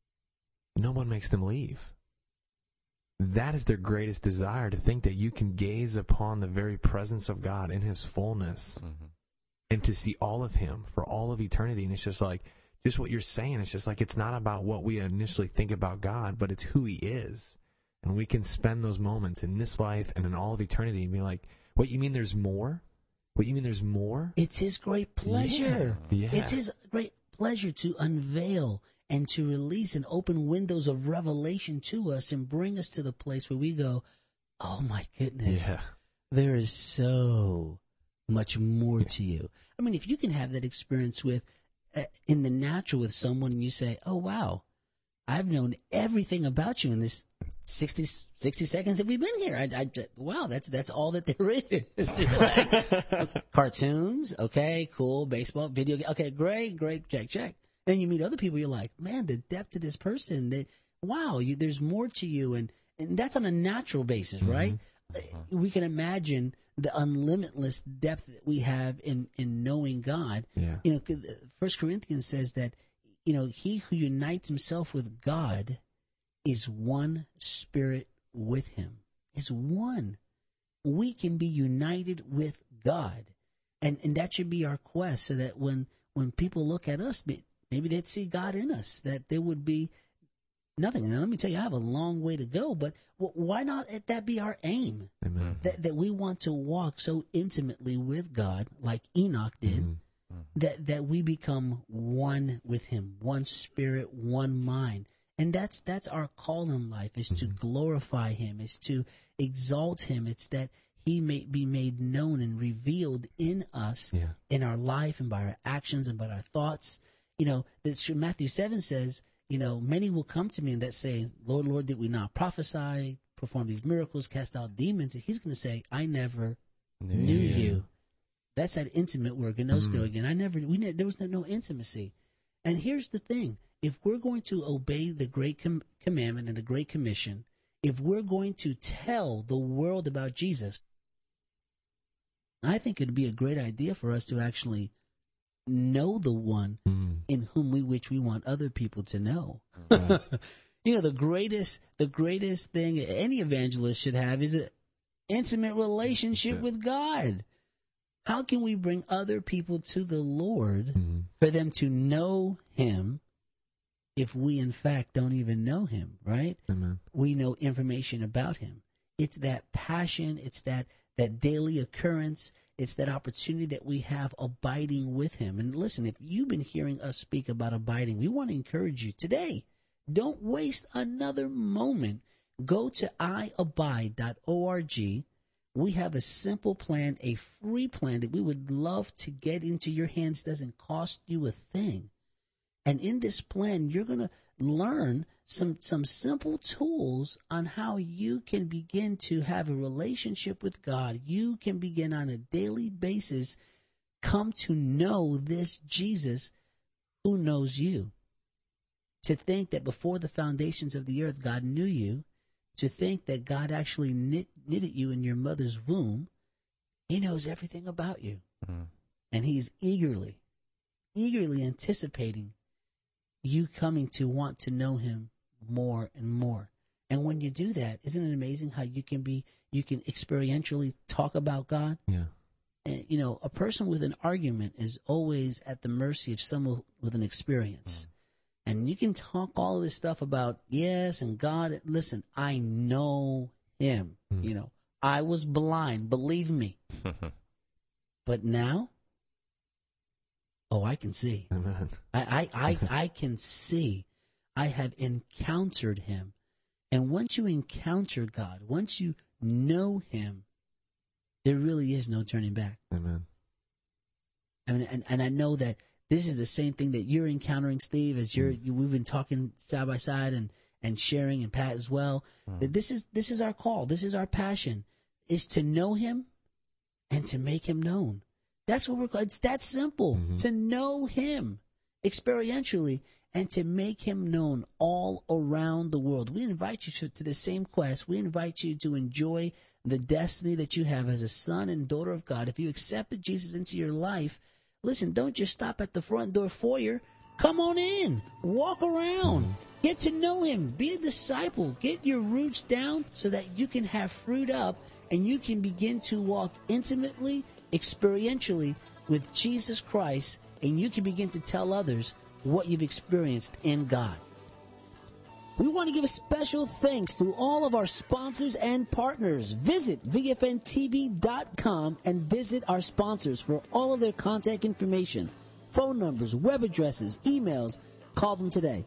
no one makes them leave. That is their greatest desire, to think that you can gaze upon the very presence of God in his fullness and to see all of him for all of eternity. And it's just like, just what you're saying, it's just like, it's not about what we initially think about God, but it's who he is. And we can spend those moments in this life and in all of eternity and be like, what, you mean there's more? What, you mean there's more? It's his great pleasure. Yeah. It's his great pleasure to unveil and to release and open windows of revelation to us and bring us to the place where we go, oh my goodness, there is so much more to you. I mean, if you can have that experience with, in the natural with someone, and you say, oh wow, I've known everything about you in this 60 seconds that we've been here. Wow, that's all that there is. Like, cartoons, okay, cool, baseball, video game, okay, great, check. Then you meet other people, you're like, man, the depth of this person, wow, there's more to you, and that's on a natural basis, right? We can imagine the unlimitless depth that we have in knowing God. Yeah. 1 Corinthians says that, he who unites himself with God is one spirit with him. Is one. We can be united with God. And that should be our quest, so that when people look at us, maybe they'd see God in us, that there would be nothing. And let me tell you, I have a long way to go, but why not that be our aim? Amen. That we want to walk so intimately with God, like Enoch did, that we become one with him, one spirit, one mind. And that's our call in life, is to glorify him, is to exalt him. It's that he may be made known and revealed in us, in our life, and by our actions and by our thoughts. Matthew 7 says, many will come to me and that say, Lord, Lord, did we not prophesy, perform these miracles, cast out demons? And he's going to say, I never knew you. That's that intimate word. Gnosko again. There was no intimacy. And here's the thing. If we're going to obey the Great Commandment and the Great Commission, if we're going to tell the world about Jesus, I think it'd be a great idea for us to actually know the one in whom we want other people to know. The greatest thing any evangelist should have is an intimate relationship with God. How can we bring other people to the Lord for them to know him if we in fact don't even know him, right? Amen. We know information about him. It's that passion, it's that daily occurrence, it's that opportunity that we have abiding with him. And listen, if you've been hearing us speak about abiding, we want to encourage you today. Don't waste another moment. Go to iabide.org. We have a simple plan, a free plan that we would love to get into your hands. Doesn't cost you a thing. And in this plan, you're going to learn some simple tools on how you can begin to have a relationship with God. You can begin on a daily basis, come to know this Jesus who knows you. To think that before the foundations of the earth, God knew you. To think that God actually knitted you in your mother's womb. He knows everything about you. And he's eagerly anticipating you coming to want to know him more and more. And when you do that, isn't it amazing how you can experientially talk about God? Yeah. And, you know, a person with an argument is always at the mercy of someone with an experience. And you can talk all of this stuff about, yes, and God. Listen, I know him. You know, I was blind, believe me. But now, I can see. Amen. I can see. I have encountered him. And once you encounter God, once you know him, there really is no turning back. Amen. I mean, and I know that this is the same thing that you're encountering, Steve, as we've been talking side by side and sharing, and Pat as well. That this is our call. This is our passion, is to know him and to make him known. That's what we're called. It's that simple, to know him experientially and to make him known all around the world. We invite you to the same quest. We invite you to enjoy the destiny that you have as a son and daughter of God. If you accepted Jesus into your life, listen, don't just stop at the front door foyer. Come on in. Walk around. Get to know him. Be a disciple. Get your roots down so that you can have fruit up and you can begin to walk intimately, experientially with Jesus Christ, and you can begin to tell others what you've experienced in God. We want to give a special thanks to all of our sponsors and partners. Visit VFNTV.com and visit our sponsors for all of their contact information, phone numbers, web addresses, emails. Call them today.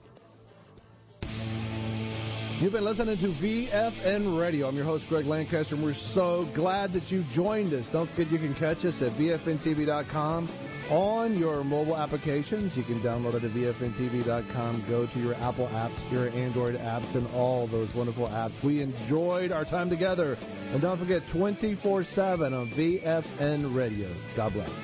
You've been listening to VFN Radio. I'm your host, Greg Lancaster, and we're so glad that you joined us. Don't forget you can catch us at VFNTV.com on your mobile applications. You can download it at VFNTV.com. Go to your Apple apps, your Android apps, and all those wonderful apps. We enjoyed our time together. And don't forget, 24/7 on VFN Radio. God bless.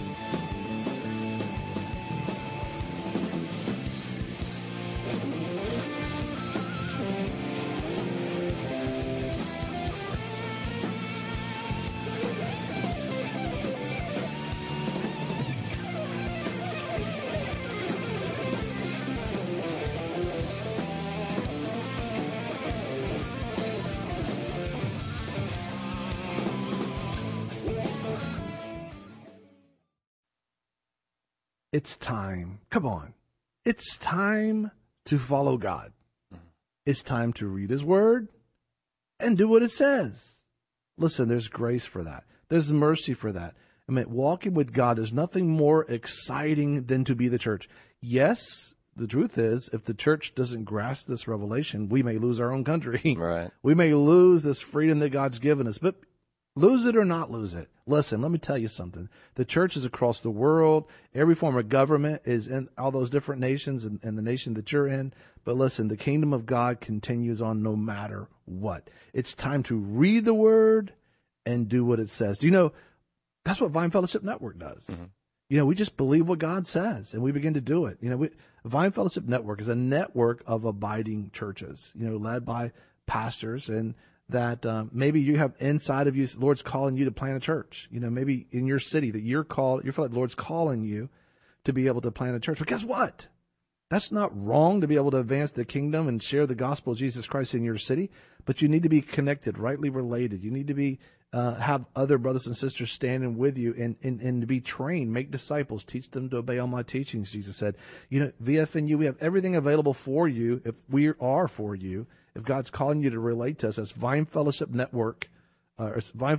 It's time. Come on. It's time to follow God. It's time to read his word and do what it says. Listen, there's grace for that. There's mercy for that. I mean, walking with God, there's nothing more exciting than to be the church. Yes, the truth is, if the church doesn't grasp this revelation, we may lose our own country. Right. We may lose this freedom that God's given us. But lose it or not lose it. Listen, let me tell you something. The church is across the world. Every form of government is in all those different nations and the nation that you're in. But listen, the kingdom of God continues on no matter what. It's time to read the word and do what it says. Do you know, that's what Vine Fellowship Network does. You know, we just believe what God says and we begin to do it. You know, Vine Fellowship Network is a network of abiding churches, you know, led by pastors, and that maybe you have inside of you, the Lord's calling you to plant a church. You know, maybe in your city that you feel like the Lord's calling you to be able to plant a church. But guess what? That's not wrong to be able to advance the kingdom and share the gospel of Jesus Christ in your city, but you need to be connected, rightly related. You need to be have other brothers and sisters standing with you and to be trained, make disciples, teach them to obey all my teachings, Jesus said. You know, VFNU, we have everything available for you if we are for you. If God's calling you to relate to us, that's Vine Fellowship Network, or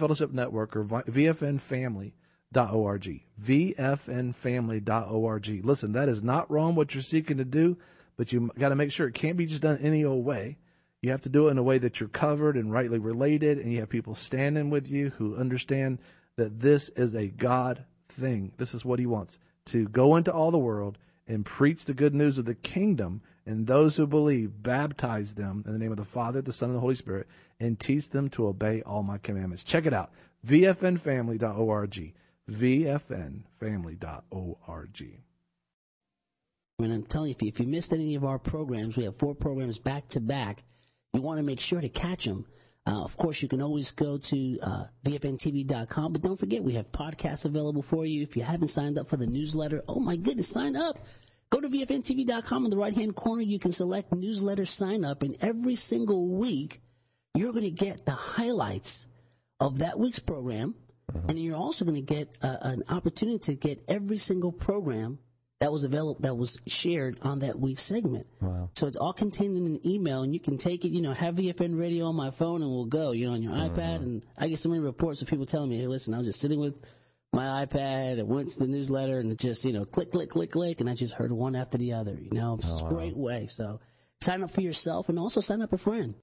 VFNfamily.org. VFNfamily.org. Listen, that is not wrong what you're seeking to do, but you got to make sure it can't be just done any old way. You have to do it in a way that you're covered and rightly related, and you have people standing with you who understand that this is a God thing. This is what he wants, to go into all the world and preach the good news of the kingdom, and those who believe, baptize them in the name of the Father, the Son, and the Holy Spirit, and teach them to obey all my commandments. Check it out, VFNfamily.org, VFNfamily.org. And I'm telling you, if you missed any of our programs, we have 4 programs back to back. You want to make sure to catch them. Of course, you can always go to VFNTV.com, but don't forget we have podcasts available for you. If you haven't signed up for the newsletter, oh my goodness, sign up. Go to VFNTV.com in the right-hand corner. You can select newsletter sign up, and every single week you're going to get the highlights of that week's program, and you're also going to get an opportunity to get every single program that was available, that was shared on that week's segment. Wow. So it's all contained in an email, and you can take it, have VFN radio on my phone, and we'll go, on your iPad. And I get so many reports of people telling me, hey, listen, I was just sitting with my iPad, I went to the newsletter, and it just, click, click, click, click, and I just heard one after the other, It's a great way. So sign up for yourself and also sign up a friend.